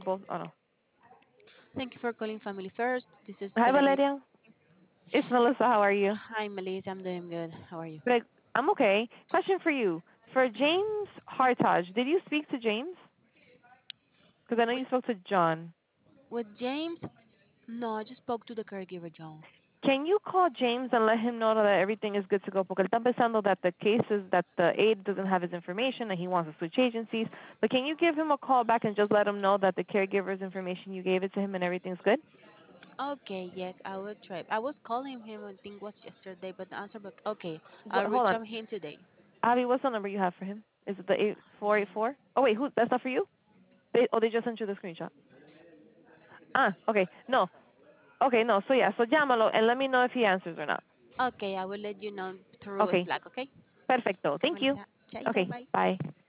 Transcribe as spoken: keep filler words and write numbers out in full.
Both. Oh no. Thank you for calling Family First. This is Hi, Melanie. Valeria. It's Melissa. How are you? Hi, Melissa. I'm doing good. How are you? Good. I'm okay. Question for you. For James Hartage, did you speak to James? Because I know With, you spoke to John. with James? No, I just spoke to the caregiver, John. Can you call James and let him know that everything is good to go? Porque él está pensando that the case is that the aide doesn't have his information and he wants to switch agencies. But can you give him a call back and just let him know that the caregiver's information, you gave it to him and everything's good? Okay, yes, I will try. I was calling him, I think it was yesterday, but the answer, but okay, What, I'll hold reach on. out him today. Avi, what's the number you have for him? Is it the eight four eight four? Oh, wait, who? That's not for you? They, oh, they just sent you the screenshot. Ah, okay. No. Okay, no. So, yeah, so llámalo and let me know if he answers or not. Okay, I will let you know through Okay. Slack, okay? Perfecto. Okay, Thank you. Melissa. Chaito, Okay, bye. bye.